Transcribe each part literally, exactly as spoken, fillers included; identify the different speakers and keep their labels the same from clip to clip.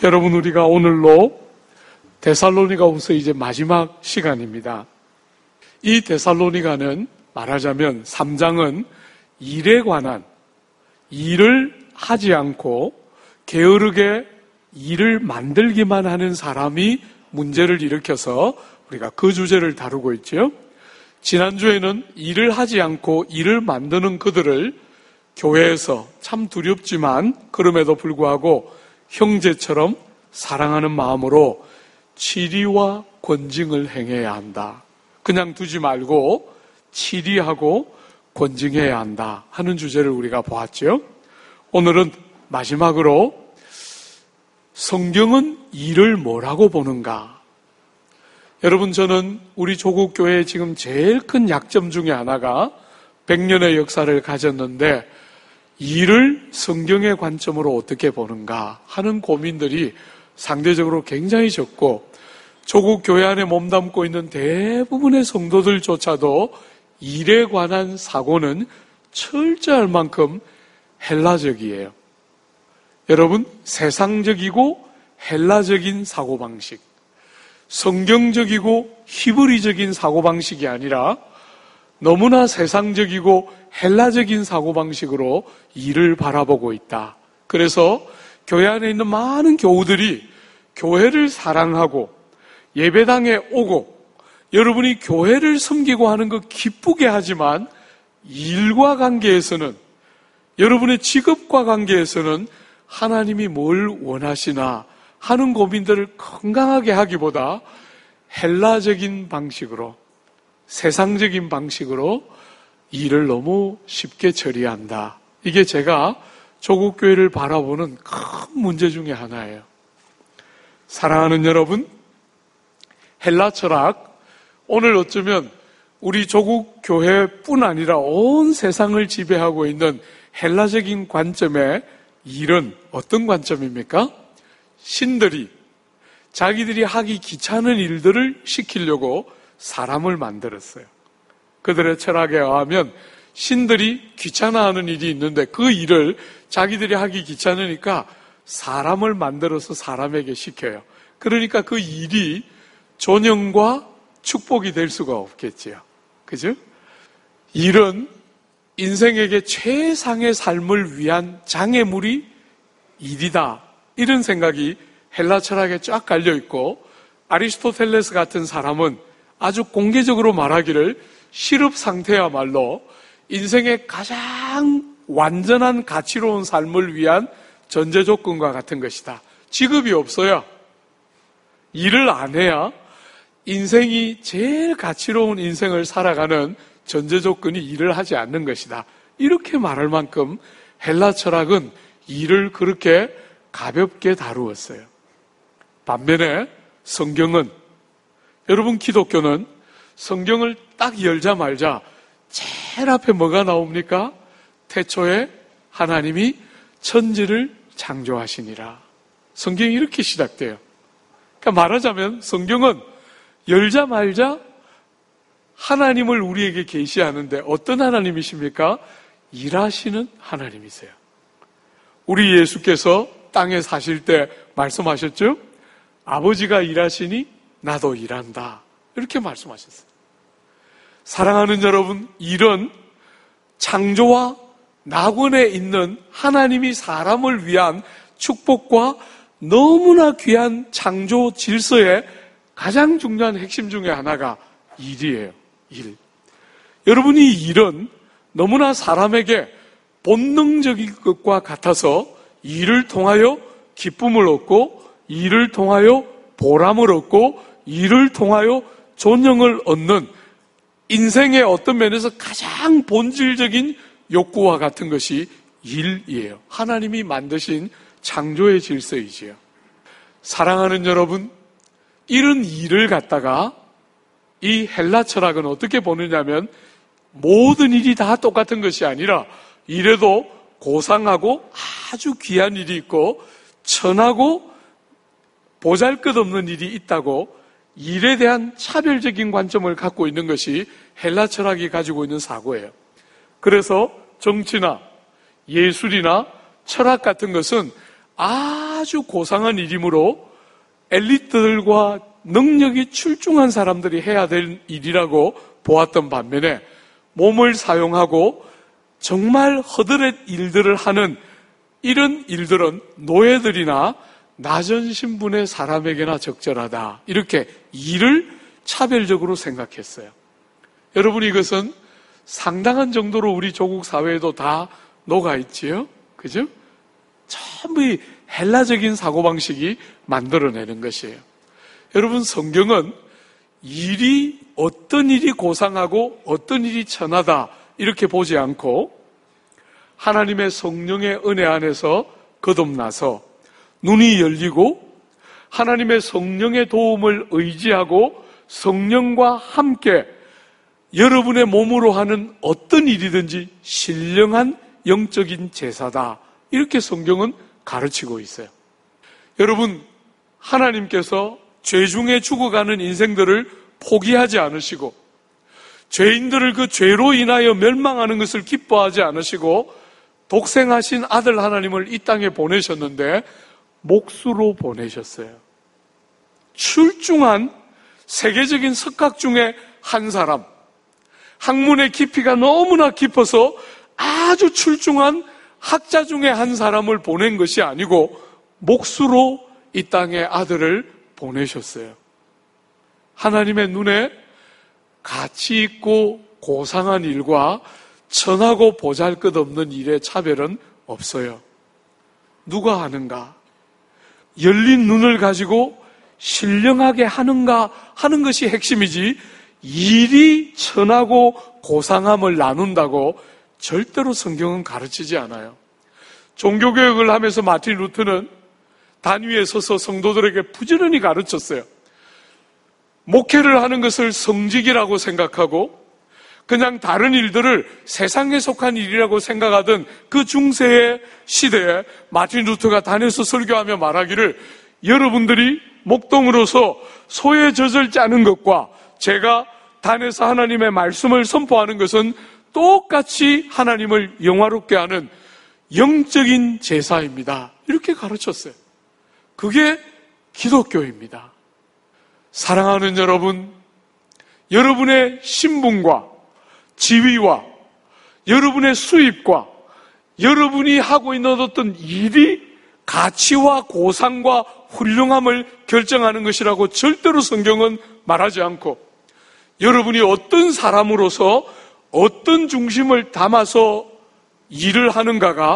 Speaker 1: 여러분, 우리가 오늘로 데살로니가후서 이제 마지막 시간입니다. 이 데살로니가는 말하자면 삼 장은 일에 관한, 일을 하지 않고 게으르게 일을 만들기만 하는 사람이 문제를 일으켜서 우리가 그 주제를 다루고 있죠. 지난주에는 일을 하지 않고 일을 만드는 그들을 교회에서 참 두렵지만 그럼에도 불구하고 형제처럼 사랑하는 마음으로 치리와 권징을 행해야 한다. 그냥 두지 말고 치리하고 권징해야 한다 하는 주제를 우리가 보았죠. 오늘은 마지막으로 성경은 일을 뭐라고 보는가? 여러분, 저는 우리 조국교회의 지금 제일 큰 약점 중에 하나가 백 년의 역사를 가졌는데 일을 성경의 관점으로 어떻게 보는가 하는 고민들이 상대적으로 굉장히 적고, 조국 교회 안에 몸담고 있는 대부분의 성도들조차도 일에 관한 사고는 철저할 만큼 헬라적이에요. 여러분, 세상적이고 헬라적인 사고방식, 성경적이고 히브리적인 사고방식이 아니라 너무나 세상적이고 헬라적인 사고방식으로 일을 바라보고 있다. 그래서 교회 안에 있는 많은 교우들이 교회를 사랑하고 예배당에 오고 여러분이 교회를 섬기고 하는 거 기쁘게 하지만 일과 관계에서는, 여러분의 직업과 관계에서는 하나님이 뭘 원하시나 하는 고민들을 건강하게 하기보다 헬라적인 방식으로, 세상적인 방식으로 일을 너무 쉽게 처리한다. 이게 제가 조국교회를 바라보는 큰 문제 중에 하나예요. 사랑하는 여러분, 헬라 철학, 오늘 어쩌면 우리 조국교회뿐 아니라 온 세상을 지배하고 있는 헬라적인 관점의 일은 어떤 관점입니까? 신들이 자기들이 하기 귀찮은 일들을 시키려고 사람을 만들었어요. 그들의 철학에 의하면 신들이 귀찮아하는 일이 있는데 그 일을 자기들이 하기 귀찮으니까 사람을 만들어서 사람에게 시켜요. 그러니까 그 일이 존영과 축복이 될 수가 없겠지요. 그죠? 일은 인생에게 최상의 삶을 위한 장애물이 일이다. 이런 생각이 헬라 철학에 쫙 깔려있고, 아리스토텔레스 같은 사람은 아주 공개적으로 말하기를 실업 상태야말로 인생의 가장 완전한 가치로운 삶을 위한 전제 조건과 같은 것이다. 직업이 없어야, 일을 안 해야 인생이 제일 가치로운 인생을 살아가는 전제 조건이 일을 하지 않는 것이다. 이렇게 말할 만큼 헬라 철학은 일을 그렇게 가볍게 다루었어요. 반면에 성경은, 여러분 기독교는 성경을 딱 열자마자 제일 앞에 뭐가 나옵니까? 태초에 하나님이 천지를 창조하시니라. 성경이 이렇게 시작돼요. 그러니까 말하자면 성경은 열자마자 하나님을 우리에게 계시하는데 어떤 하나님이십니까? 일하시는 하나님이세요. 우리 예수께서 땅에 사실 때 말씀하셨죠? 아버지가 일하시니 나도 일한다. 이렇게 말씀하셨어요. 사랑하는 여러분, 일은 창조와 낙원에 있는 하나님이 사람을 위한 축복과 너무나 귀한 창조 질서의 가장 중요한 핵심 중에 하나가 일이에요. 일. 여러분, 이 일은 너무나 사람에게 본능적인 것과 같아서 일을 통하여 기쁨을 얻고, 일을 통하여 보람을 얻고, 일을 통하여 존영을 얻는 인생의 어떤 면에서 가장 본질적인 욕구와 같은 것이 일이에요. 하나님이 만드신 창조의 질서이지요. 사랑하는 여러분, 이런 일을 갖다가 이 헬라 철학은 어떻게 보느냐면, 모든 일이 다 똑같은 것이 아니라 일에도 고상하고 아주 귀한 일이 있고 천하고 보잘것없는 일이 있다고 일에 대한 차별적인 관점을 갖고 있는 것이 헬라 철학이 가지고 있는 사고예요. 그래서 정치나 예술이나 철학 같은 것은 아주 고상한 일이므로 엘리트들과 능력이 출중한 사람들이 해야 될 일이라고 보았던 반면에 몸을 사용하고 정말 허드렛 일들을 하는 이런 일들은 노예들이나 낮은 신분의 사람에게나 적절하다. 이렇게 일을 차별적으로 생각했어요. 여러분, 이것은 상당한 정도로 우리 조국 사회에도 다 녹아있지요? 그죠? 전부 이 헬라적인 사고방식이 만들어내는 것이에요. 여러분, 성경은 일이 어떤 일이 고상하고 어떤 일이 천하다 이렇게 보지 않고 하나님의 성령의 은혜 안에서 거듭나서 눈이 열리고 하나님의 성령의 도움을 의지하고 성령과 함께 여러분의 몸으로 하는 어떤 일이든지 신령한 영적인 제사다. 이렇게 성경은 가르치고 있어요. 여러분, 하나님께서 죄 중에 죽어가는 인생들을 포기하지 않으시고 죄인들을 그 죄로 인하여 멸망하는 것을 기뻐하지 않으시고 독생하신 아들 하나님을 이 땅에 보내셨는데 몫으로 보내셨어요. 출중한 세계적인 석학 중에 한 사람, 학문의 깊이가 너무나 깊어서 아주 출중한 학자 중에 한 사람을 보낸 것이 아니고 몫으로 이 땅에 아들을 보내셨어요. 하나님의 눈에 가치 있고 고상한 일과 천하고 보잘것없는 일의 차별은 없어요. 누가 하는가? 열린 눈을 가지고 신령하게 하는가 하는 것이 핵심이지 일이 천하고 고상함을 나눈다고 절대로 성경은 가르치지 않아요. 종교개혁을 하면서 마틴 루터는 단위에 서서 성도들에게 부지런히 가르쳤어요. 목회를 하는 것을 성직이라고 생각하고 그냥 다른 일들을 세상에 속한 일이라고 생각하던 그 중세의 시대에 마틴 루터가 단에서 설교하며 말하기를 여러분들이 목동으로서 소의 젖을 짜는 것과 제가 단에서 하나님의 말씀을 선포하는 것은 똑같이 하나님을 영화롭게 하는 영적인 제사입니다. 이렇게 가르쳤어요. 그게 기독교입니다. 사랑하는 여러분, 여러분의 신분과 지위와 여러분의 수입과 여러분이 하고 있는 어떤 일이 가치와 고상과 훌륭함을 결정하는 것이라고 절대로 성경은 말하지 않고 여러분이 어떤 사람으로서 어떤 중심을 담아서 일을 하는가가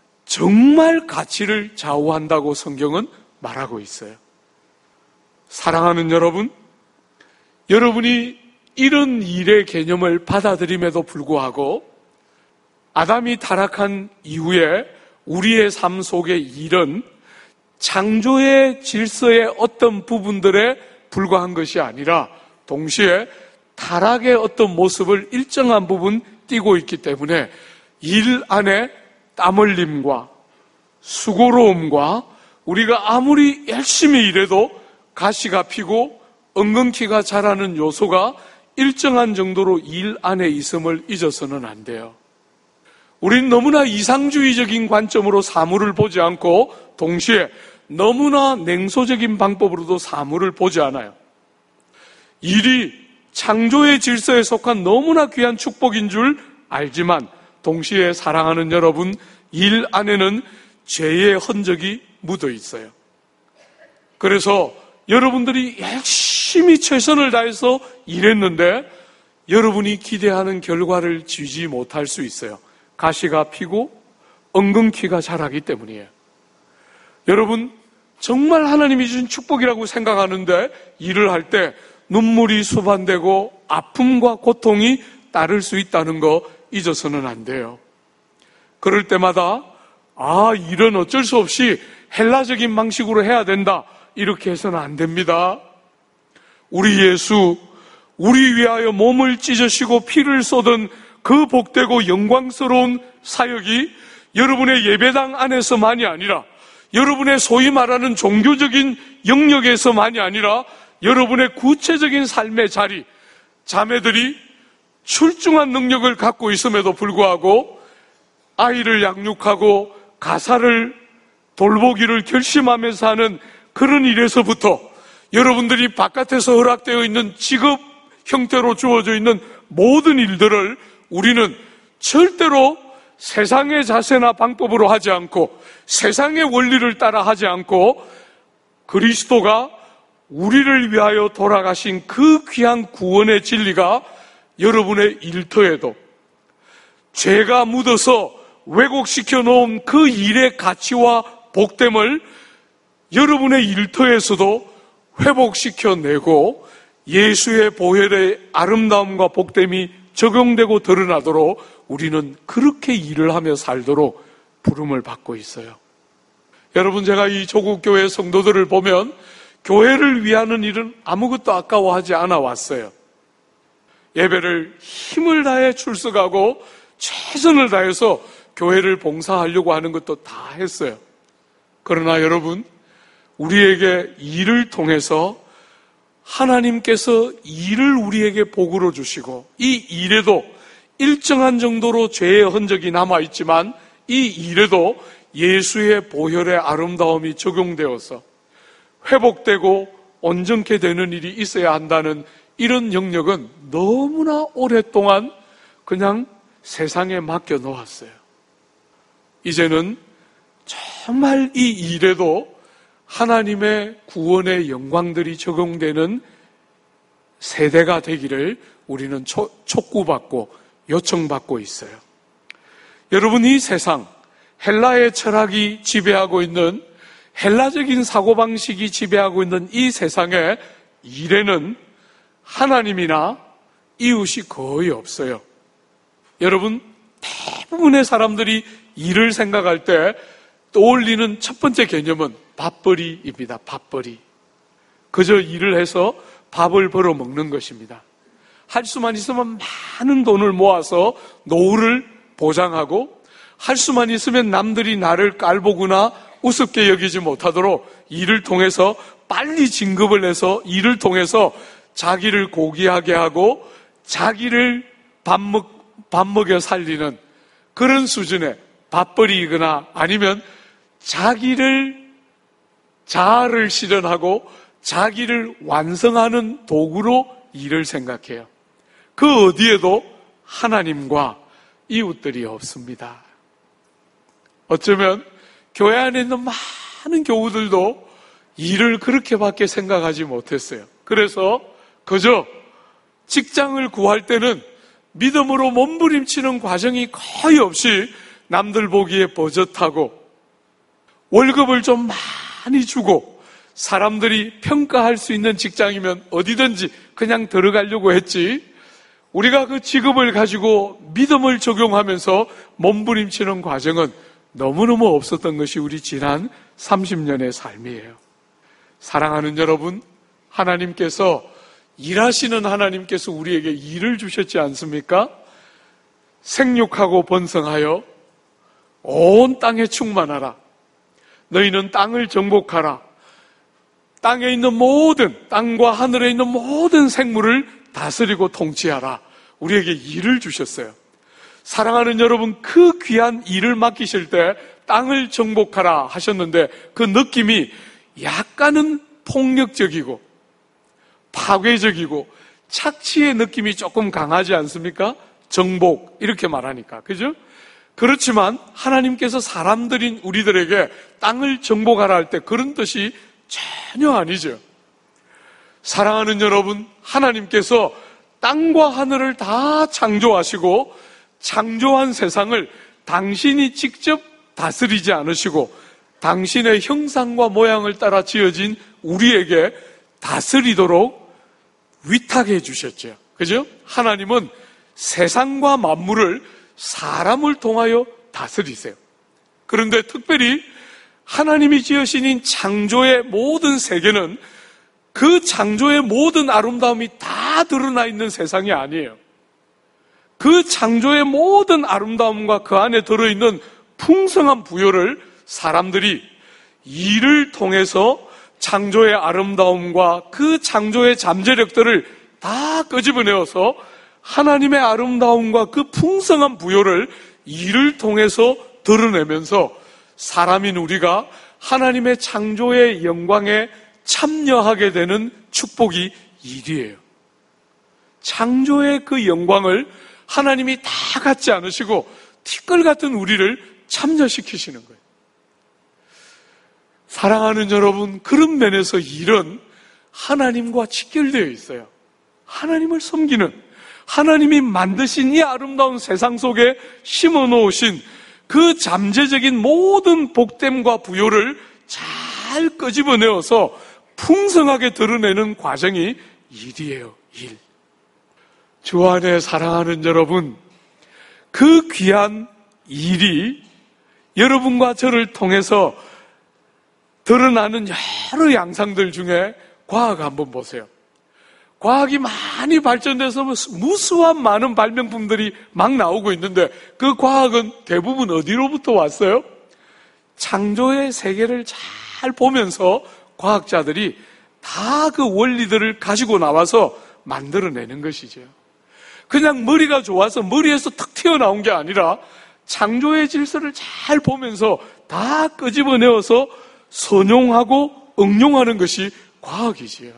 Speaker 1: 정말 가치를 좌우한다고 성경은 말하고 있어요. 사랑하는 여러분, 여러분이 이런 일의 개념을 받아들임에도 불구하고 아담이 타락한 이후에 우리의 삶 속의 일은 창조의 질서의 어떤 부분들에 불과한 것이 아니라 동시에 타락의 어떤 모습을 일정한 부분 띠고 있기 때문에 일 안에 땀 흘림과 수고로움과 우리가 아무리 열심히 일해도 가시가 피고 엉겅퀴가 자라는 요소가 일정한 정도로 일 안에 있음을 잊어서는 안 돼요. 우린 너무나 이상주의적인 관점으로 사물을 보지 않고 동시에 너무나 냉소적인 방법으로도 사물을 보지 않아요. 일이 창조의 질서에 속한 너무나 귀한 축복인 줄 알지만 동시에 사랑하는 여러분, 일 안에는 죄의 흔적이 묻어 있어요. 그래서 여러분들이 열심히 최선을 다해서 일했는데 여러분이 기대하는 결과를 주지 못할 수 있어요. 가시가 피고 엉겅퀴가 자라기 때문이에요. 여러분, 정말 하나님이 주신 축복이라고 생각하는데 일을 할 때 눈물이 수반되고 아픔과 고통이 따를 수 있다는 거 잊어서는 안 돼요. 그럴 때마다 아, 일은 어쩔 수 없이 헬라적인 방식으로 해야 된다. 이렇게 해서는 안 됩니다. 우리 예수, 우리 위하여 몸을 찢으시고 피를 쏟은 그 복되고 영광스러운 사역이 여러분의 예배당 안에서만이 아니라 여러분의 소위 말하는 종교적인 영역에서만이 아니라 여러분의 구체적인 삶의 자리, 자매들이 출중한 능력을 갖고 있음에도 불구하고 아이를 양육하고 가사를 돌보기를 결심하면서 하는 그런 일에서부터 여러분들이 바깥에서 허락되어 있는 직업 형태로 주어져 있는 모든 일들을 우리는 절대로 세상의 자세나 방법으로 하지 않고 세상의 원리를 따라 하지 않고 그리스도가 우리를 위하여 돌아가신 그 귀한 구원의 진리가 여러분의 일터에도 죄가 묻어서 왜곡시켜 놓은 그 일의 가치와 복됨을 여러분의 일터에서도 회복시켜 내고 예수의 보혈의 아름다움과 복됨이 적용되고 드러나도록 우리는 그렇게 일을 하며 살도록 부름을 받고 있어요. 여러분, 제가 이 조국교회 성도들을 보면 교회를 위하는 일은 아무것도 아까워하지 않아 왔어요. 예배를 힘을 다해 출석하고 최선을 다해서 교회를 봉사하려고 하는 것도 다 했어요. 그러나 여러분, 우리에게 일을 통해서 하나님께서 일을 우리에게 복으로 주시고 이 일에도 일정한 정도로 죄의 흔적이 남아있지만 이 일에도 예수의 보혈의 아름다움이 적용되어서 회복되고 온전케 되는 일이 있어야 한다는 이런 영역은 너무나 오랫동안 그냥 세상에 맡겨놓았어요. 이제는 정말 이 일에도 하나님의 구원의 영광들이 적용되는 세대가 되기를 우리는 초, 촉구받고 요청받고 있어요. 여러분, 이 세상, 헬라의 철학이 지배하고 있는, 헬라적인 사고방식이 지배하고 있는 이 세상의 일에는 하나님이나 이웃이 거의 없어요. 여러분, 대부분의 사람들이 일을 생각할 때 떠올리는 첫 번째 개념은 밥벌이입니다. 밥벌이. 그저 일을 해서 밥을 벌어 먹는 것입니다. 할 수만 있으면 많은 돈을 모아서 노후를 보장하고 할 수만 있으면 남들이 나를 깔보거나 우습게 여기지 못하도록 일을 통해서 빨리 진급을 해서 일을 통해서 자기를 고귀하게 하고 자기를 밥, 먹, 밥 먹여 살리는 그런 수준의 밥벌이이거나 아니면 자기를 자아를 실현하고 자기를 완성하는 도구로 일을 생각해요. 그 어디에도 하나님과 이웃들이 없습니다. 어쩌면 교회 안에 있는 많은 교우들도 일을 그렇게밖에 생각하지 못했어요. 그래서 그저 직장을 구할 때는 믿음으로 몸부림치는 과정이 거의 없이 남들 보기에 버젓하고 월급을 좀 많이 주고 사람들이 평가할 수 있는 직장이면 어디든지 그냥 들어가려고 했지, 우리가 그 직업을 가지고 믿음을 적용하면서 몸부림치는 과정은 너무너무 없었던 것이 우리 지난 삼십 년의 삶이에요. 사랑하는 여러분, 하나님께서, 일하시는 하나님께서 우리에게 일을 주셨지 않습니까? 생육하고 번성하여 온 땅에 충만하라. 너희는 땅을 정복하라. 땅에 있는 모든, 땅과 하늘에 있는 모든 생물을 다스리고 통치하라. 우리에게 일을 주셨어요. 사랑하는 여러분, 그 귀한 일을 맡기실 때 땅을 정복하라 하셨는데 그 느낌이 약간은 폭력적이고 파괴적이고 착취의 느낌이 조금 강하지 않습니까? 정복, 이렇게 말하니까. 그죠? 그렇지만 하나님께서 사람들인 우리들에게 땅을 정복하라 할 때 그런 뜻이 전혀 아니죠. 사랑하는 여러분, 하나님께서 땅과 하늘을 다 창조하시고 창조한 세상을 당신이 직접 다스리지 않으시고 당신의 형상과 모양을 따라 지어진 우리에게 다스리도록 위탁해 주셨죠. 그죠? 하나님은 세상과 만물을 사람을 통하여 다스리세요. 그런데 특별히 하나님이 지으신 창조의 모든 세계는 그 창조의 모든 아름다움이 다 드러나 있는 세상이 아니에요. 그 창조의 모든 아름다움과 그 안에 들어있는 풍성한 부여를 사람들이 일을 통해서 창조의 아름다움과 그 창조의 잠재력들을 다 끄집어내어서 하나님의 아름다움과 그 풍성한 부여를 일을 통해서 드러내면서 사람인 우리가 하나님의 창조의 영광에 참여하게 되는 축복이 일이에요. 창조의 그 영광을 하나님이 다 갖지 않으시고 티끌 같은 우리를 참여시키시는 거예요. 사랑하는 여러분, 그런 면에서 일은 하나님과 직결되어 있어요. 하나님을 섬기는, 하나님이 만드신 이 아름다운 세상 속에 심어 놓으신 그 잠재적인 모든 복됨과 부요를 잘 끄집어내어서 풍성하게 드러내는 과정이 일이에요. 일. 주 안에 사랑하는 여러분, 그 귀한 일이 여러분과 저를 통해서 드러나는 여러 양상들 중에 과학 한번 보세요. 과학이 많이 발전돼서 무수한 많은 발명품들이 막 나오고 있는데 그 과학은 대부분 어디로부터 왔어요? 창조의 세계를 잘 보면서 과학자들이 다 그 원리들을 가지고 나와서 만들어내는 것이죠. 그냥 머리가 좋아서 머리에서 탁 튀어나온 게 아니라 창조의 질서를 잘 보면서 다 끄집어내어서 선용하고 응용하는 것이 과학이지요.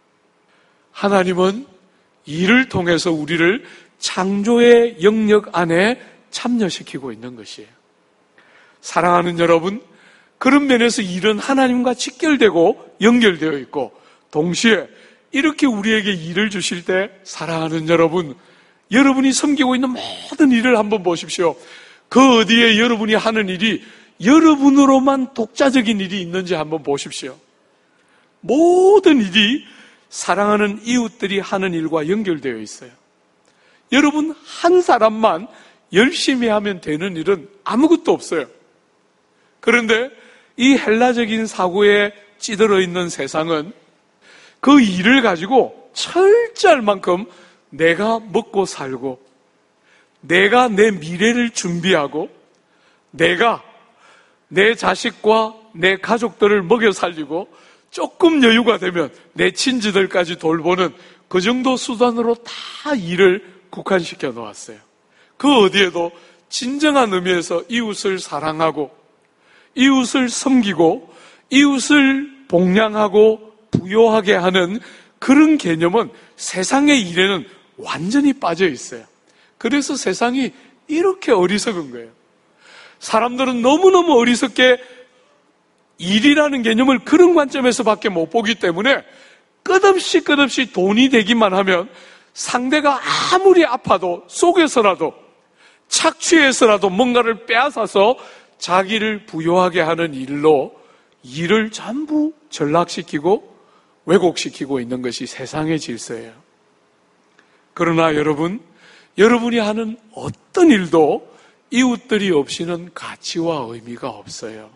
Speaker 1: 하나님은 이를 통해서 우리를 창조의 영역 안에 참여시키고 있는 것이에요. 사랑하는 여러분, 그런 면에서 일은 하나님과 직결되고 연결되어 있고 동시에 이렇게 우리에게 일을 주실 때 사랑하는 여러분, 여러분이 섬기고 있는 모든 일을 한번 보십시오. 그 어디에 여러분이 하는 일이 여러분으로만 독자적인 일이 있는지 한번 보십시오. 모든 일이 사랑하는 이웃들이 하는 일과 연결되어 있어요. 여러분 한 사람만 열심히 하면 되는 일은 아무것도 없어요. 그런데 이 헬라적인 사고에 찌들어 있는 세상은 그 일을 가지고 철저할 만큼 내가 먹고 살고 내가 내 미래를 준비하고 내가 내 자식과 내 가족들을 먹여 살리고 조금 여유가 되면 내 친지들까지 돌보는 그 정도 수단으로 다 일을 국한시켜 놓았어요. 그 어디에도 진정한 의미에서 이웃을 사랑하고 이웃을 섬기고 이웃을 복량하고 부요하게 하는 그런 개념은 세상의 일에는 완전히 빠져 있어요. 그래서 세상이 이렇게 어리석은 거예요. 사람들은 너무너무 어리석게 일이라는 개념을 그런 관점에서밖에 못 보기 때문에 끝없이 끝없이 돈이 되기만 하면 상대가 아무리 아파도 속에서라도 착취해서라도 뭔가를 빼앗아서 자기를 부요하게 하는 일로 일을 전부 전락시키고 왜곡시키고 있는 것이 세상의 질서예요. 그러나 여러분, 여러분이 하는 어떤 일도 이웃들이 없이는 가치와 의미가 없어요.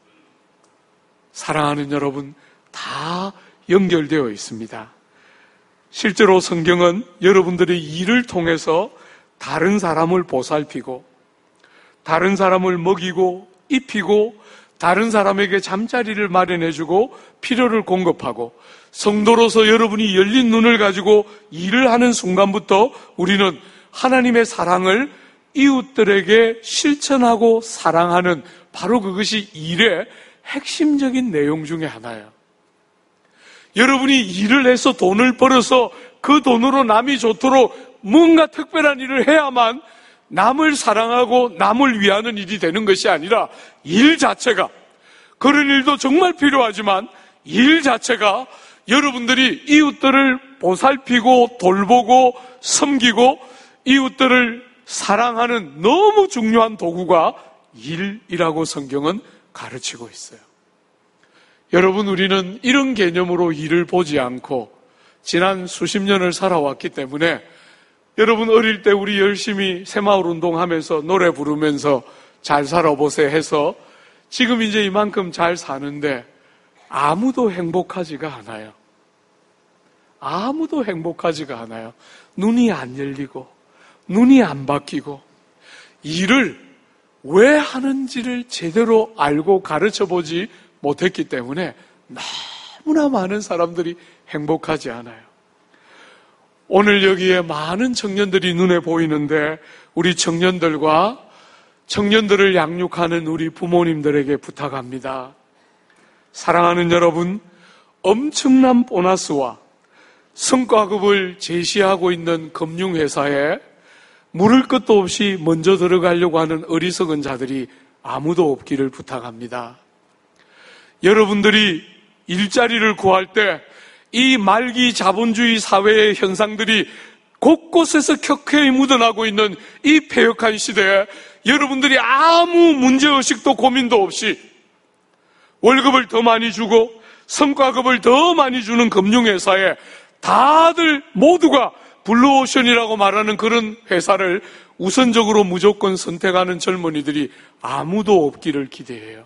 Speaker 1: 사랑하는 여러분, 다 연결되어 있습니다. 실제로 성경은 여러분들의 일을 통해서 다른 사람을 보살피고 다른 사람을 먹이고 입히고 다른 사람에게 잠자리를 마련해주고 필요를 공급하고 성도로서 여러분이 열린 눈을 가지고 일을 하는 순간부터 우리는 하나님의 사랑을 이웃들에게 실천하고 사랑하는 바로 그것이 일의 핵심적인 내용 중에 하나예요. 여러분이 일을 해서 돈을 벌어서 그 돈으로 남이 좋도록 뭔가 특별한 일을 해야만 남을 사랑하고 남을 위하는 일이 되는 것이 아니라 일 자체가, 그런 일도 정말 필요하지만 일 자체가 여러분들이 이웃들을 보살피고 돌보고 섬기고 이웃들을 사랑하는 너무 중요한 도구가 일이라고 성경은 가르치고 있어요. 여러분, 우리는 이런 개념으로 일을 보지 않고 지난 수십 년을 살아왔기 때문에 여러분 어릴 때 우리 열심히 새마을 운동하면서 노래 부르면서 잘 살아보세 해서 지금 이제 이만큼 잘 사는데 아무도 행복하지가 않아요. 아무도 행복하지가 않아요. 눈이 안 열리고 눈이 안 바뀌고 일을 왜 하는지를 제대로 알고 가르쳐보지 못했기 때문에 너무나 많은 사람들이 행복하지 않아요. 오늘 여기에 많은 청년들이 눈에 보이는데 우리 청년들과 청년들을 양육하는 우리 부모님들에게 부탁합니다. 사랑하는 여러분, 엄청난 보너스와 성과급을 제시하고 있는 금융회사에 물을 것도 없이 먼저 들어가려고 하는 어리석은 자들이 아무도 없기를 부탁합니다. 여러분들이 일자리를 구할 때 이 말기 자본주의 사회의 현상들이 곳곳에서 켜켜이 묻어나고 있는 이 패역한 시대에 여러분들이 아무 문제의식도 고민도 없이 월급을 더 많이 주고 성과급을 더 많이 주는 금융회사에 다들 모두가 블루오션이라고 말하는 그런 회사를 우선적으로 무조건 선택하는 젊은이들이 아무도 없기를 기대해요.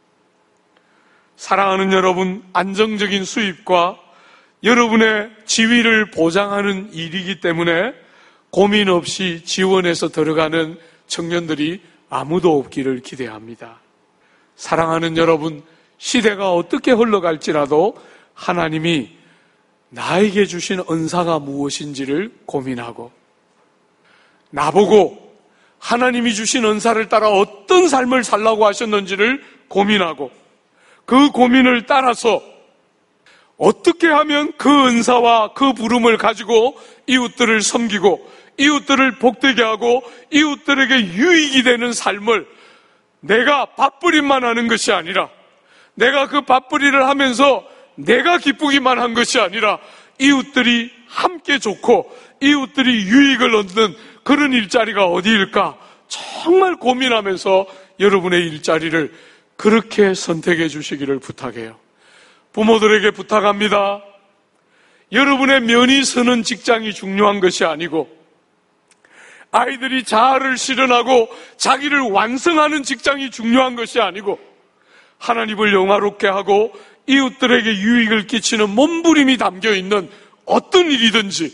Speaker 1: 사랑하는 여러분, 안정적인 수입과 여러분의 지위를 보장하는 일이기 때문에 고민 없이 지원해서 들어가는 청년들이 아무도 없기를 기대합니다. 사랑하는 여러분, 시대가 어떻게 흘러갈지라도 하나님이 나에게 주신 은사가 무엇인지를 고민하고 나보고 하나님이 주신 은사를 따라 어떤 삶을 살라고 하셨는지를 고민하고 그 고민을 따라서 어떻게 하면 그 은사와 그 부름을 가지고 이웃들을 섬기고 이웃들을 복되게 하고 이웃들에게 유익이 되는 삶을 내가 밥벌이만 하는 것이 아니라 내가 그 밥벌이를 하면서 내가 기쁘기만 한 것이 아니라 이웃들이 함께 좋고 이웃들이 유익을 얻는 그런 일자리가 어디일까 정말 고민하면서 여러분의 일자리를 그렇게 선택해 주시기를 부탁해요. 부모들에게 부탁합니다. 여러분의 면이 서는 직장이 중요한 것이 아니고 아이들이 자아를 실현하고 자기를 완성하는 직장이 중요한 것이 아니고 하나님을 영화롭게 하고 이웃들에게 유익을 끼치는 몸부림이 담겨있는 어떤 일이든지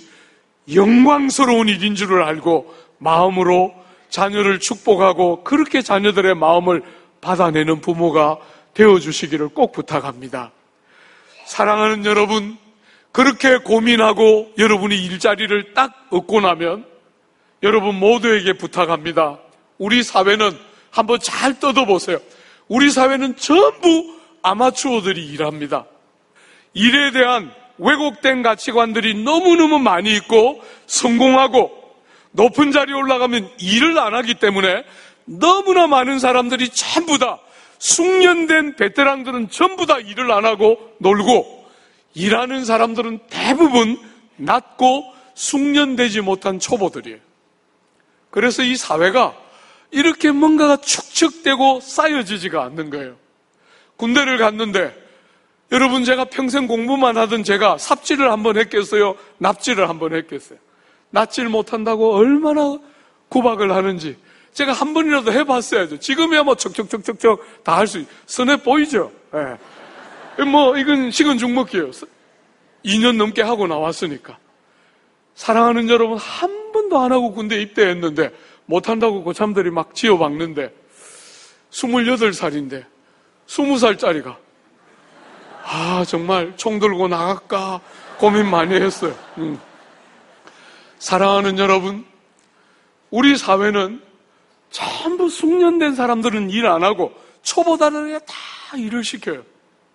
Speaker 1: 영광스러운 일인 줄을 알고 마음으로 자녀를 축복하고 그렇게 자녀들의 마음을 받아내는 부모가 되어주시기를 꼭 부탁합니다. 사랑하는 여러분, 그렇게 고민하고 여러분이 일자리를 딱 얻고 나면 여러분 모두에게 부탁합니다. 우리 사회는 한번 잘 떠들어보세요. 우리 사회는 전부 아마추어들이 일합니다. 일에 대한 왜곡된 가치관들이 너무너무 많이 있고 성공하고 높은 자리에 올라가면 일을 안 하기 때문에 너무나 많은 사람들이 전부 다 숙련된 베테랑들은 전부 다 일을 안 하고 놀고 일하는 사람들은 대부분 낮고 숙련되지 못한 초보들이에요. 그래서 이 사회가 이렇게 뭔가가 축적되고 쌓여지지가 않는 거예요. 군대를 갔는데 여러분 제가 평생 공부만 하던 제가 삽질을 한번 했겠어요? 납질을 한번 했겠어요? 납질 못한다고 얼마나 구박을 하는지 제가 한 번이라도 해봤어야죠. 지금이야 뭐 척척척척척 다 할 수 있어요. 선해 보이죠? 예. 뭐 이건 식은 죽 먹기예요. 이 년 넘게 하고 나왔으니까. 사랑하는 여러분, 한 번도 안 하고 군대 입대했는데 못한다고 고참들이 막 지어박는데 스물여덟 살인데 스무 살짜리가 아 정말 총 들고 나갈까 고민 많이 했어요. 음. 사랑하는 여러분, 우리 사회는 전부 숙련된 사람들은 일 안 하고 초보자들에게 다 일을 시켜요.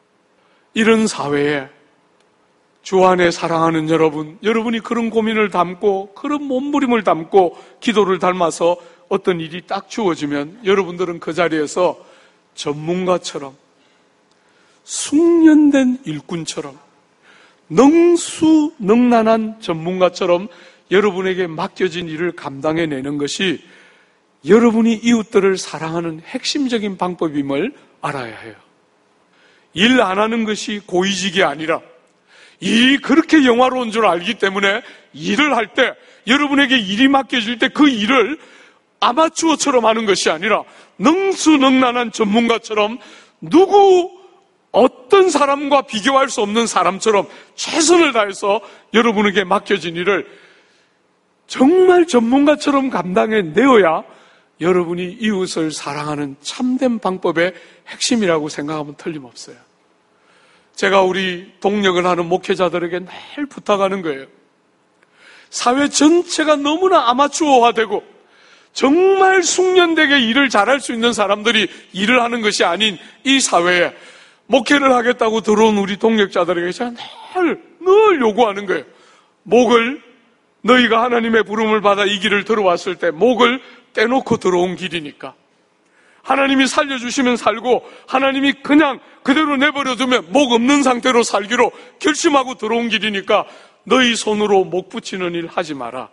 Speaker 1: 이런 사회에 주 안에 사랑하는 여러분, 여러분이 그런 고민을 담고 그런 몸부림을 담고 기도를 닮아서 어떤 일이 딱 주어지면 여러분들은 그 자리에서 전문가처럼 숙련된 일꾼처럼 능수능란한 전문가처럼 여러분에게 맡겨진 일을 감당해내는 것이 여러분이 이웃들을 사랑하는 핵심적인 방법임을 알아야 해요. 일 안 하는 것이 고위직이 아니라 일이 그렇게 영화로운 줄 알기 때문에 일을 할 때 여러분에게 일이 맡겨질 때 그 일을 아마추어처럼 하는 것이 아니라 능수능란한 전문가처럼 누구 어떤 사람과 비교할 수 없는 사람처럼 최선을 다해서 여러분에게 맡겨진 일을 정말 전문가처럼 감당해내어야 여러분이 이웃을 사랑하는 참된 방법의 핵심이라고 생각하면 틀림없어요. 제가 우리 동력을 하는 목회자들에게 늘 부탁하는 거예요. 사회 전체가 너무나 아마추어화되고 정말 숙련되게 일을 잘할 수 있는 사람들이 일을 하는 것이 아닌 이 사회에 목회를 하겠다고 들어온 우리 동역자들에게 제가 늘, 늘 요구하는 거예요. 목을, 너희가 하나님의 부름을 받아 이 길을 들어왔을 때 목을 떼놓고 들어온 길이니까, 하나님이 살려주시면 살고 하나님이 그냥 그대로 내버려두면 목 없는 상태로 살기로 결심하고 들어온 길이니까 너희 손으로 목 붙이는 일 하지 마라.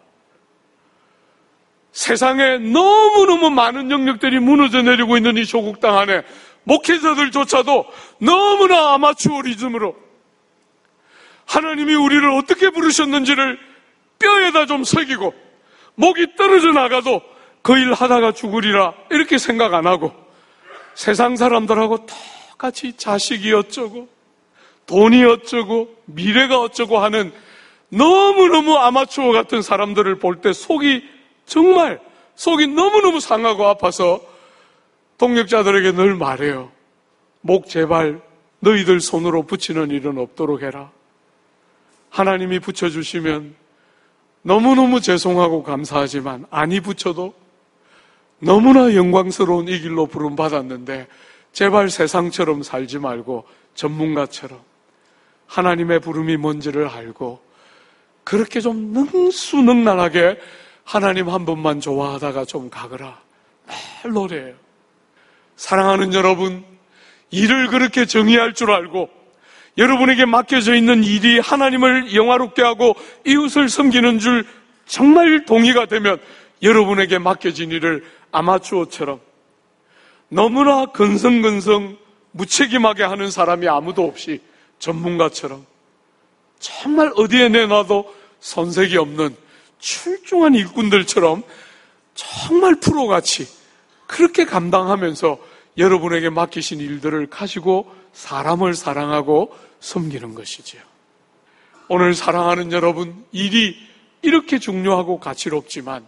Speaker 1: 세상에 너무너무 많은 영역들이 무너져 내리고 있는 이 조국 땅 안에 목회자들조차도 너무나 아마추어리즘으로 하나님이 우리를 어떻게 부르셨는지를 뼈에다 좀 새기고, 목이 떨어져 나가도 그 일 하다가 죽으리라 이렇게 생각 안 하고, 세상 사람들하고 똑같이 자식이 어쩌고 돈이 어쩌고 미래가 어쩌고 하는 너무너무 아마추어 같은 사람들을 볼 때 속이 정말 속이 너무너무 상하고 아파서 동역자들에게 늘 말해요. 목 제발 너희들 손으로 붙이는 일은 없도록 해라. 하나님이 붙여주시면 너무너무 죄송하고 감사하지만 아니 붙여도 너무나 영광스러운 이 길로 부름받았는데 제발 세상처럼 살지 말고 전문가처럼 하나님의 부름이 뭔지를 알고 그렇게 좀 능수능란하게 하나님 한 분만 좋아하다가 좀 가거라. 매일 노래해요. 사랑하는 여러분, 일을 그렇게 정의할 줄 알고 여러분에게 맡겨져 있는 일이 하나님을 영화롭게 하고 이웃을 섬기는 줄 정말 동의가 되면 여러분에게 맡겨진 일을 아마추어처럼 너무나 근성근성 무책임하게 하는 사람이 아무도 없이 전문가처럼 정말 어디에 내놔도 손색이 없는 출중한 일꾼들처럼 정말 프로같이 그렇게 감당하면서 여러분에게 맡기신 일들을 가지고 사람을 사랑하고 섬기는 것이지요. 오늘 사랑하는 여러분, 일이 이렇게 중요하고 가치롭지만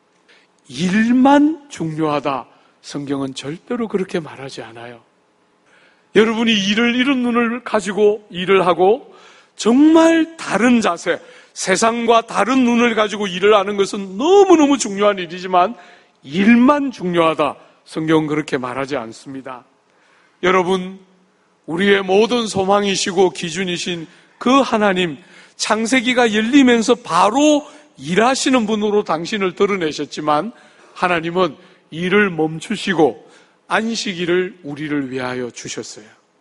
Speaker 1: 일만 중요하다, 성경은 절대로 그렇게 말하지 않아요. 여러분이 일을 이런 눈을 가지고 일을 하고 정말 다른 자세, 세상과 다른 눈을 가지고 일을 하는 것은 너무너무 중요한 일이지만 일만 중요하다, 성경은 그렇게 말하지 않습니다. 여러분, 우리의 모든 소망이시고 기준이신 그 하나님, 창세기가 열리면서 바로 일하시는 분으로 당신을 드러내셨지만 하나님은 일을 멈추시고 안식일을 우리를 위하여 주셨어요.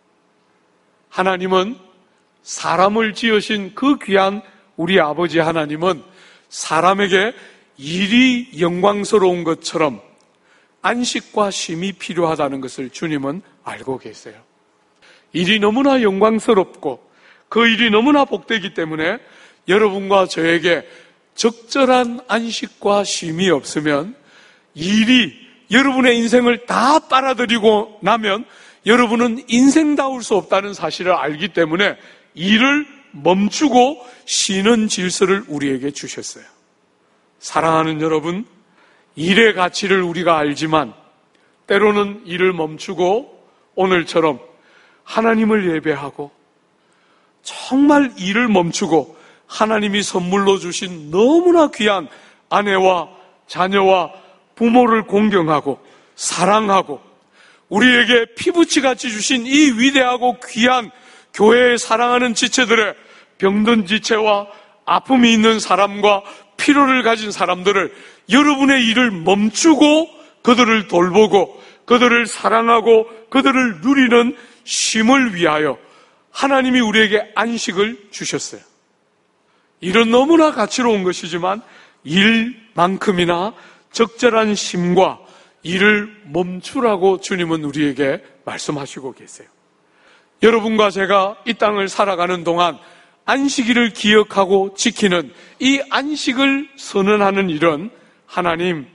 Speaker 1: 하나님은 사람을 지으신 그 귀한 우리 아버지 하나님은 사람에게 일이 영광스러운 것처럼 안식과 쉼이 필요하다는 것을 주님은 알고 계세요. 일이 너무나 영광스럽고 그 일이 너무나 복되기 때문에 여러분과 저에게 적절한 안식과 쉼이 없으면 일이 여러분의 인생을 다 빨아들이고 나면 여러분은 인생다울 수 없다는 사실을 알기 때문에 일을 멈추고 쉬는 질서를 우리에게 주셨어요. 사랑하는 여러분, 일의 가치를 우리가 알지만 때로는 일을 멈추고 오늘처럼 하나님을 예배하고 정말 일을 멈추고 하나님이 선물로 주신 너무나 귀한 아내와 자녀와 부모를 공경하고 사랑하고 우리에게 피부치같이 주신 이 위대하고 귀한 교회에 사랑하는 지체들의 병든 지체와 아픔이 있는 사람과 필요를 가진 사람들을 여러분의 일을 멈추고 그들을 돌보고 그들을 사랑하고 그들을 누리는 쉼을 위하여 하나님이 우리에게 안식을 주셨어요. 일은 너무나 가치로운 것이지만 일만큼이나 적절한 쉼과 일을 멈추라고 주님은 우리에게 말씀하시고 계세요. 여러분과 제가 이 땅을 살아가는 동안 안식일을 기억하고 지키는 이 안식을 선언하는 일은 하나님,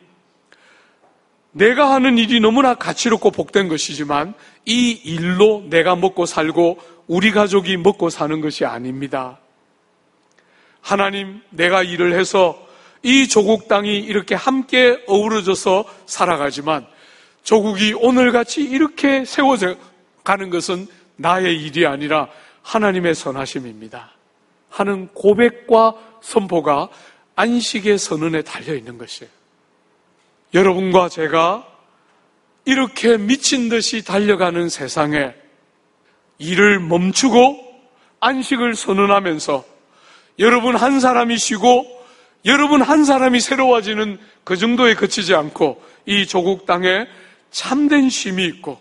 Speaker 1: 내가 하는 일이 너무나 가치롭고 복된 것이지만 이 일로 내가 먹고 살고 우리 가족이 먹고 사는 것이 아닙니다. 하나님, 내가 일을 해서 이 조국 땅이 이렇게 함께 어우러져서 살아가지만 조국이 오늘같이 이렇게 세워져 가는 것은 나의 일이 아니라 하나님의 선하심입니다 하는 고백과 선포가 안식의 선언에 달려있는 것이에요. 여러분과 제가 이렇게 미친 듯이 달려가는 세상에 일을 멈추고 안식을 선언하면서 여러분 한 사람이 쉬고 여러분 한 사람이 새로워지는 그 정도에 그치지 않고 이 조국 땅에 참된 쉼이 있고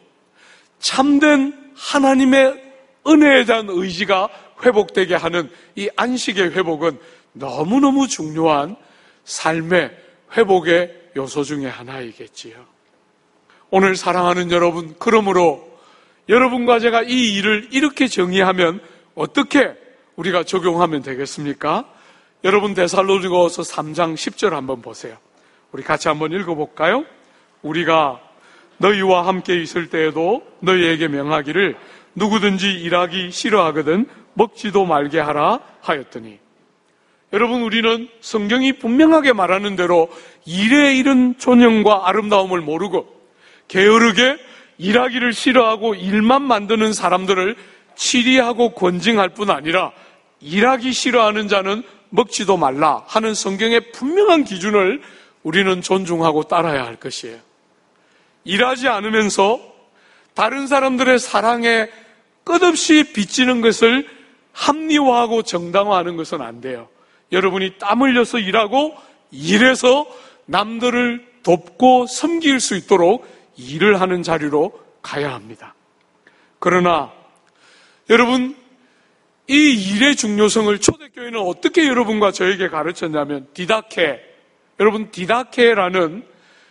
Speaker 1: 참된 하나님의 은혜에 대한 의지가 회복되게 하는 이 안식의 회복은 너무너무 중요한 삶의 회복의 요소 중에 하나이겠지요. 오늘 사랑하는 여러분, 그러므로 여러분과 제가 이 일을 이렇게 정의하면 어떻게 우리가 적용하면 되겠습니까? 여러분 데살로니가서 삼 장 십 절 한번 보세요. 우리 같이 한번 읽어볼까요? 우리가 너희와 함께 있을 때에도 너희에게 명하기를 누구든지 일하기 싫어하거든 먹지도 말게 하라 하였더니, 여러분 우리는 성경이 분명하게 말하는 대로 일에 이른 존영과 아름다움을 모르고 게으르게 일하기를 싫어하고 일만 만드는 사람들을 치리하고 권징할 뿐 아니라 일하기 싫어하는 자는 먹지도 말라 하는 성경의 분명한 기준을 우리는 존중하고 따라야 할 것이에요. 일하지 않으면서 다른 사람들의 사랑에 끝없이 빚지는 것을 합리화하고 정당화하는 것은 안 돼요. 여러분이 땀 흘려서 일하고 일해서 남들을 돕고 섬길 수 있도록 일을 하는 자리로 가야 합니다. 그러나 여러분, 이 일의 중요성을 초대교회는 어떻게 여러분과 저에게 가르쳤냐면 디다케, 여러분 디다케라는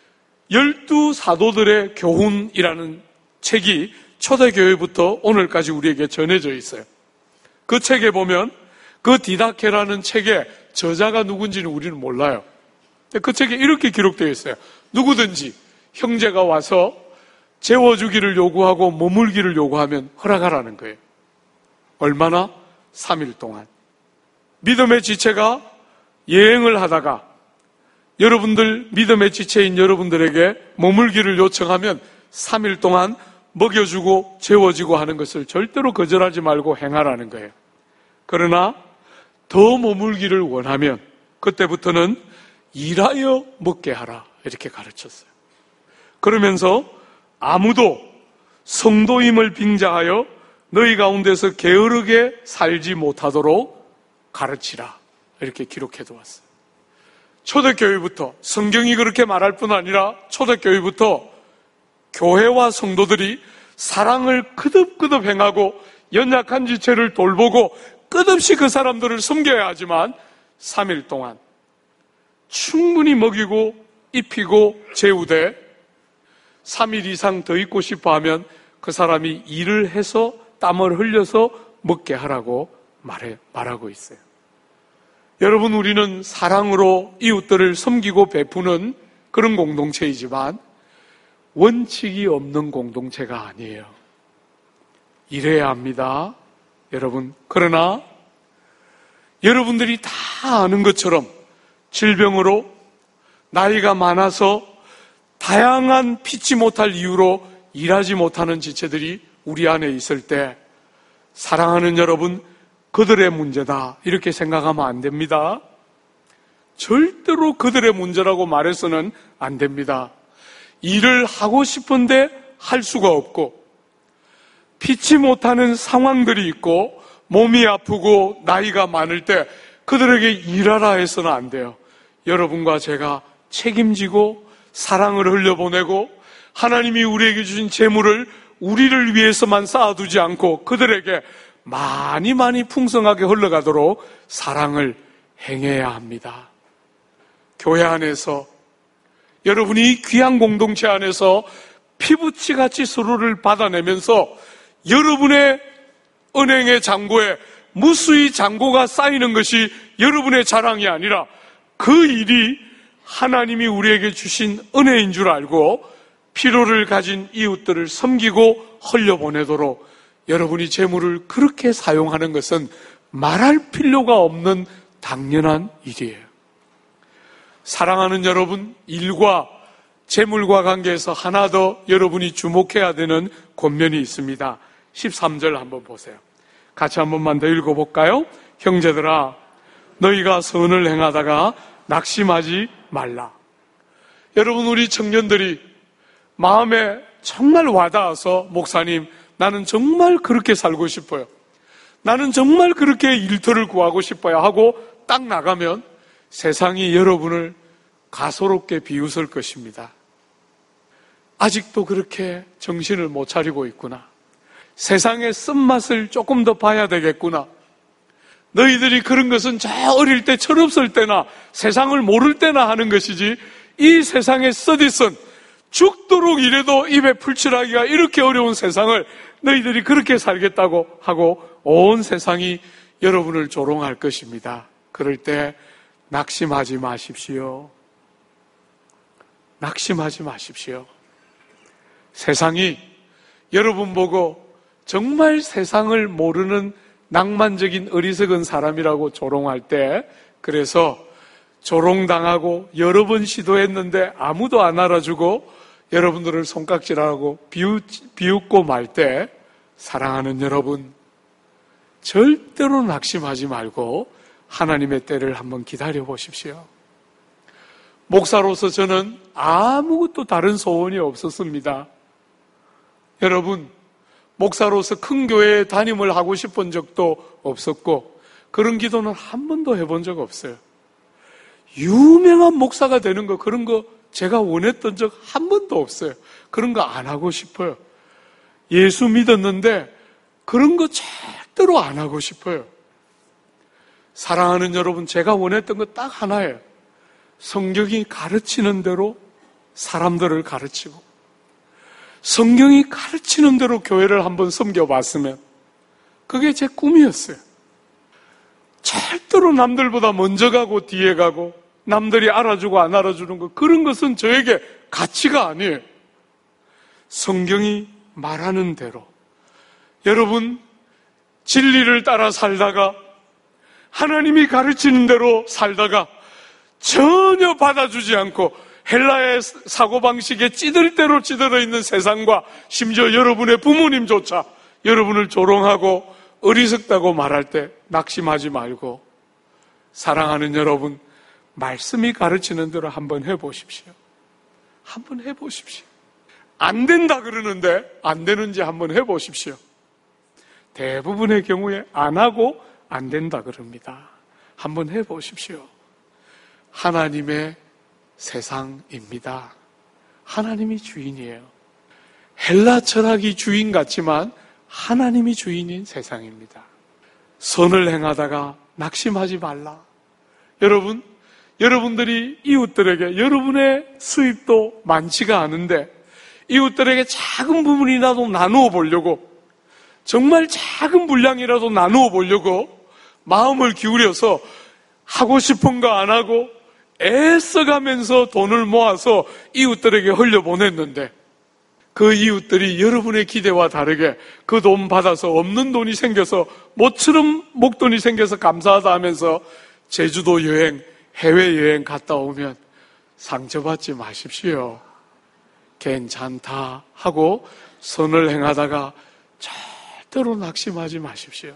Speaker 1: 열두 사도들의 교훈이라는 책이 초대교회부터 오늘까지 우리에게 전해져 있어요. 그 책에 보면 그 디다케라는 책의 저자가 누군지는 우리는 몰라요. 그 책에 이렇게 기록되어 있어요. 누구든지 형제가 와서 재워주기를 요구하고 머물기를 요구하면 허락하라는 거예요. 얼마나? 삼 일 동안. 믿음의 지체가 여행을 하다가 여러분들, 믿음의 지체인 여러분들에게 머물기를 요청하면 삼 일 동안 먹여주고 재워주고 하는 것을 절대로 거절하지 말고 행하라는 거예요. 그러나 더 머물기를 원하면 그때부터는 일하여 먹게 하라 이렇게 가르쳤어요. 그러면서 아무도 성도임을 빙자하여 너희 가운데서 게으르게 살지 못하도록 가르치라 이렇게 기록해도 왔어요. 초대교회부터 성경이 그렇게 말할 뿐 아니라 초대교회부터 교회와 성도들이 사랑을 그득그득 행하고 연약한 지체를 돌보고 끝없이 그 사람들을 섬겨야 하지만 삼 일 동안 충분히 먹이고 입히고 재우되 삼 일 이상 더 있고 싶어 하면 그 사람이 일을 해서 땀을 흘려서 먹게 하라고 말해, 말하고 있어요. 여러분, 우리는 사랑으로 이웃들을 섬기고 베푸는 그런 공동체이지만 원칙이 없는 공동체가 아니에요. 이래야 합니다. 여러분, 그러나 여러분들이 다 아는 것처럼 질병으로 나이가 많아서 다양한 피치 못할 이유로 일하지 못하는 지체들이 우리 안에 있을 때 사랑하는 여러분, 그들의 문제다 이렇게 생각하면 안 됩니다. 절대로 그들의 문제라고 말해서는 안 됩니다. 일을 하고 싶은데 할 수가 없고 피치 못하는 상황들이 있고 몸이 아프고 나이가 많을 때 그들에게 일하라 해서는 안 돼요. 여러분과 제가 책임지고 사랑을 흘려보내고 하나님이 우리에게 주신 재물을 우리를 위해서만 쌓아두지 않고 그들에게 많이 많이 풍성하게 흘러가도록 사랑을 행해야 합니다. 교회 안에서 여러분이 귀한 공동체 안에서 피부치같이 서로를 받아내면서 여러분의 은행의 잔고에 무수히 잔고가 쌓이는 것이 여러분의 자랑이 아니라 그 일이 하나님이 우리에게 주신 은혜인 줄 알고 필요를 가진 이웃들을 섬기고 흘려보내도록 여러분이 재물을 그렇게 사용하는 것은 말할 필요가 없는 당연한 일이에요. 사랑하는 여러분, 일과 재물과 관계에서 하나 더 여러분이 주목해야 되는 권면이 있습니다. 십삼 절 한번 보세요. 같이 한 번만 더 읽어볼까요? 형제들아, 너희가 선을 행하다가 낙심하지 말라. 여러분, 우리 청년들이 마음에 정말 와닿아서 목사님, 나는 정말 그렇게 살고 싶어요. 나는 정말 그렇게 일터를 구하고 싶어요 하고 딱 나가면 세상이 여러분을 가소롭게 비웃을 것입니다. 아직도 그렇게 정신을 못 차리고 있구나. 세상의 쓴맛을 조금 더 봐야 되겠구나. 너희들이 그런 것은 저 어릴 때 철없을 때나 세상을 모를 때나 하는 것이지, 이 세상의 서디슨, 죽도록 이래도 입에 풀칠하기가 이렇게 어려운 세상을 너희들이 그렇게 살겠다고 하고 온 세상이 여러분을 조롱할 것입니다. 그럴 때 낙심하지 마십시오. 낙심하지 마십시오. 세상이 여러분 보고 정말 세상을 모르는 낭만적인 어리석은 사람이라고 조롱할 때, 그래서 조롱당하고 여러 번 시도했는데 아무도 안 알아주고 여러분들을 손깍질하고 비웃, 비웃고 말 때, 사랑하는 여러분, 절대로 낙심하지 말고 하나님의 때를 한번 기다려 보십시오. 목사로서 저는 아무것도 다른 소원이 없었습니다. 여러분, 목사로서 큰 교회에 담임을 하고 싶은 적도 없었고 그런 기도는 한 번도 해본 적 없어요. 유명한 목사가 되는 거, 그런 거 제가 원했던 적 한 번도 없어요. 그런 거 안 하고 싶어요. 예수 믿었는데 그런 거 절대로 안 하고 싶어요. 사랑하는 여러분, 제가 원했던 거 딱 하나예요. 성경이 가르치는 대로 사람들을 가르치고 성경이 가르치는 대로 교회를 한번 섬겨봤으면 그게 제 꿈이었어요. 절대로 남들보다 먼저 가고 뒤에 가고 남들이 알아주고 안 알아주는 것, 그런 것은 저에게 가치가 아니에요. 성경이 말하는 대로, 여러분, 진리를 따라 살다가 하나님이 가르치는 대로 살다가 전혀 받아주지 않고 헬라의 사고방식에 찌들대로 찌들어 있는 세상과 심지어 여러분의 부모님조차 여러분을 조롱하고 어리석다고 말할 때 낙심하지 말고, 사랑하는 여러분, 말씀이 가르치는 대로 한번 해보십시오. 한번 해보십시오. 안 된다 그러는데 안 되는지 한번 해보십시오. 대부분의 경우에 안 하고 안 된다 그럽니다. 한번 해보십시오. 하나님의 세상입니다. 하나님이 주인이에요. 헬라 철학이 주인 같지만 하나님이 주인인 세상입니다. 선을 행하다가 낙심하지 말라. 여러분, 여러분들이 이웃들에게, 여러분의 수입도 많지가 않은데 이웃들에게 작은 부분이라도 나누어 보려고, 정말 작은 분량이라도 나누어 보려고 마음을 기울여서 하고 싶은 거 안 하고 애써가면서 돈을 모아서 이웃들에게 흘려보냈는데 그 이웃들이 여러분의 기대와 다르게 그 돈 받아서 없는 돈이 생겨서 모처럼 목돈이 생겨서 감사하다 하면서 제주도 여행, 해외여행 갔다 오면 상처받지 마십시오. 괜찮다 하고 선을 행하다가 절대로 낙심하지 마십시오.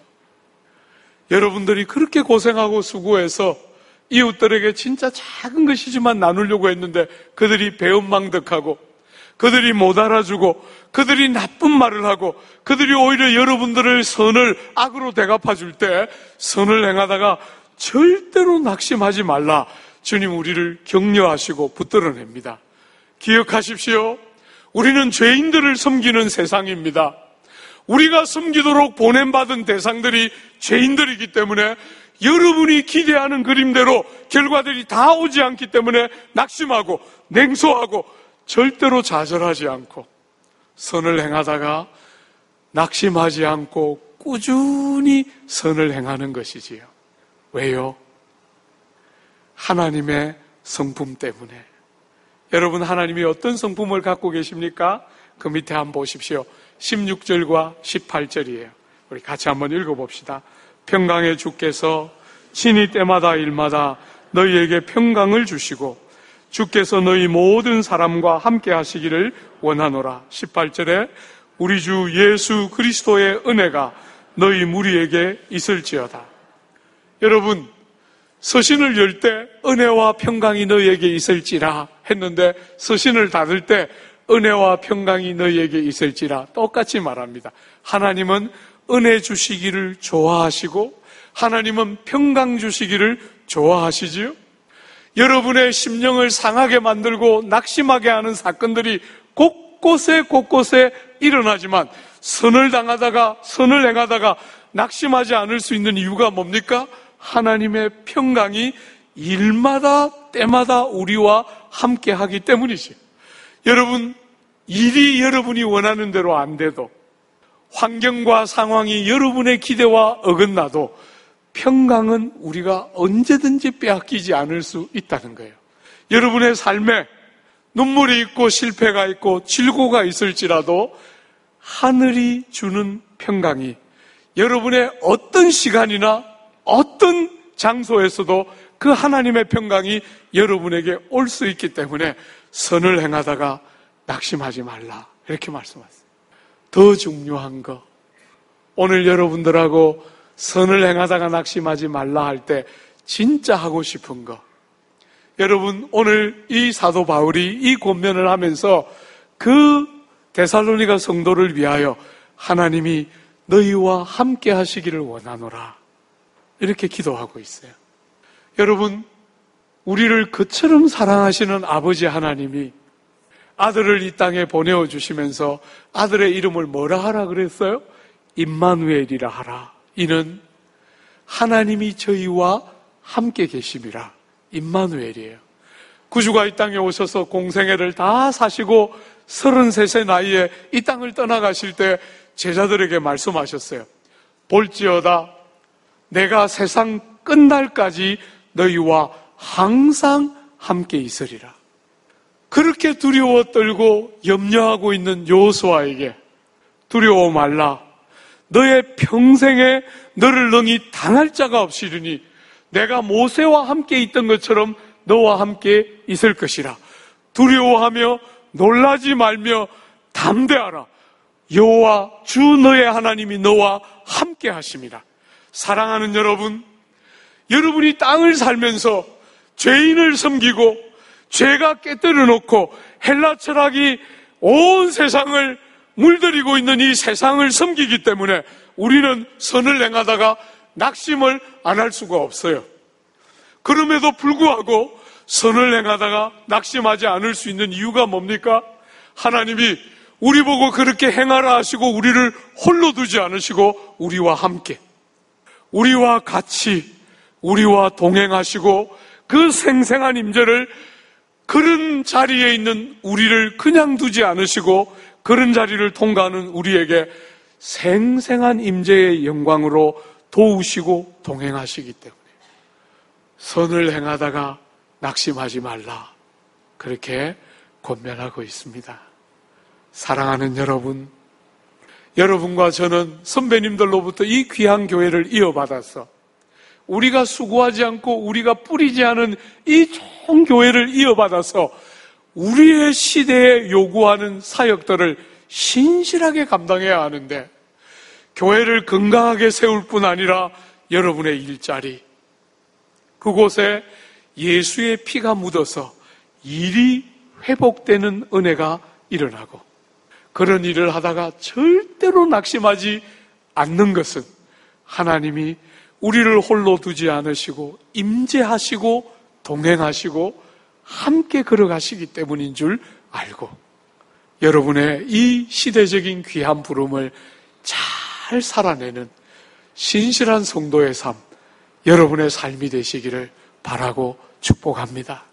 Speaker 1: 여러분들이 그렇게 고생하고 수고해서 이웃들에게 진짜 작은 것이지만 나누려고 했는데 그들이 배은망덕하고 그들이 못 알아주고 그들이 나쁜 말을 하고 그들이 오히려 여러분들의 선을 악으로 대갚아 줄 때 선을 행하다가 절대로 낙심하지 말라. 주님 우리를 격려하시고 붙들어냅니다. 기억하십시오. 우리는 죄인들을 섬기는 세상입니다. 우리가 섬기도록 보냄받은 대상들이 죄인들이기 때문에 여러분이 기대하는 그림대로 결과들이 다 오지 않기 때문에 낙심하고 냉소하고 절대로 좌절하지 않고 선을 행하다가 낙심하지 않고 꾸준히 선을 행하는 것이지요. 왜요? 하나님의 성품 때문에. 여러분, 하나님이 어떤 성품을 갖고 계십니까? 그 밑에 한번 보십시오. 십육 절과 십팔 절이에요. 우리 같이 한번 읽어봅시다. 평강의 주께서 친히 때마다 일마다 너희에게 평강을 주시고 주께서 너희 모든 사람과 함께 하시기를 원하노라. 십팔 절에 우리 주 예수 그리스도의 은혜가 너희 무리에게 있을지어다. 여러분, 서신을 열 때 은혜와 평강이 너희에게 있을지라 했는데 서신을 닫을 때 은혜와 평강이 너희에게 있을지라 똑같이 말합니다. 하나님은 은혜 주시기를 좋아하시고 하나님은 평강 주시기를 좋아하시지요. 여러분의 심령을 상하게 만들고 낙심하게 하는 사건들이 곳곳에 곳곳에 일어나지만 선을 당하다가 선을 행하다가 낙심하지 않을 수 있는 이유가 뭡니까? 하나님의 평강이 일마다 때마다 우리와 함께 하기 때문이지. 여러분, 일이 여러분이 원하는 대로 안 돼도, 환경과 상황이 여러분의 기대와 어긋나도 평강은 우리가 언제든지 빼앗기지 않을 수 있다는 거예요. 여러분의 삶에 눈물이 있고 실패가 있고 질고가 있을지라도 하늘이 주는 평강이 여러분의 어떤 시간이나 어떤 장소에서도 그 하나님의 평강이 여러분에게 올 수 있기 때문에 선을 행하다가 낙심하지 말라, 이렇게 말씀하셨어요. 더 중요한 거, 오늘 여러분들하고 선을 행하다가 낙심하지 말라 할 때 진짜 하고 싶은 거, 여러분 오늘 이 사도 바울이 이 권면을 하면서 그 데살로니가 성도를 위하여 하나님이 너희와 함께 하시기를 원하노라, 이렇게 기도하고 있어요. 여러분, 우리를 그처럼 사랑하시는 아버지 하나님이 아들을 이 땅에 보내어 주시면서 아들의 이름을 뭐라 하라 그랬어요? 임마누엘이라 하라. 이는 하나님이 저희와 함께 계심이라. 임마누엘이에요. 구주가 이 땅에 오셔서 공생애를 다 사시고 서른세 세 나이에 이 땅을 떠나가실 때 제자들에게 말씀하셨어요. 볼지어다 내가 세상 끝날까지 너희와 항상 함께 있으리라. 그렇게 두려워 떨고 염려하고 있는 여호수아에게 두려워 말라. 너의 평생에 너를 능히 당할 자가 없이리니 내가 모세와 함께 있던 것처럼 너와 함께 있을 것이라. 두려워하며 놀라지 말며 담대하라. 여호와 주 너의 하나님이 너와 함께 하심이라. 사랑하는 여러분, 여러분이 땅을 살면서 죄인을 섬기고 죄가 깨뜨려 놓고 헬라 철학이 온 세상을 물들이고 있는 이 세상을 섬기기 때문에 우리는 선을 행하다가 낙심을 안 할 수가 없어요. 그럼에도 불구하고 선을 행하다가 낙심하지 않을 수 있는 이유가 뭡니까? 하나님이 우리 보고 그렇게 행하라 하시고 우리를 홀로 두지 않으시고 우리와 함께, 우리와 같이, 우리와 동행하시고 그 생생한 임재를, 그런 자리에 있는 우리를 그냥 두지 않으시고 그런 자리를 통과하는 우리에게 생생한 임재의 영광으로 도우시고 동행하시기 때문에 선을 행하다가 낙심하지 말라, 그렇게 권면하고 있습니다. 사랑하는 여러분, 여러분과 저는 선배님들로부터 이 귀한 교회를 이어받아서 우리가 수고하지 않고 우리가 뿌리지 않은 이 좋은 교회를 이어받아서 우리의 시대에 요구하는 사역들을 신실하게 감당해야 하는데, 교회를 건강하게 세울 뿐 아니라 여러분의 일자리, 그곳에 예수의 피가 묻어서 일이 회복되는 은혜가 일어나고, 그런 일을 하다가 절대로 낙심하지 않는 것은 하나님이 우리를 홀로 두지 않으시고 임재하시고 동행하시고 함께 걸어가시기 때문인 줄 알고, 여러분의 이 시대적인 귀한 부름을 잘 살아내는 신실한 성도의 삶, 여러분의 삶이 되시기를 바라고 축복합니다.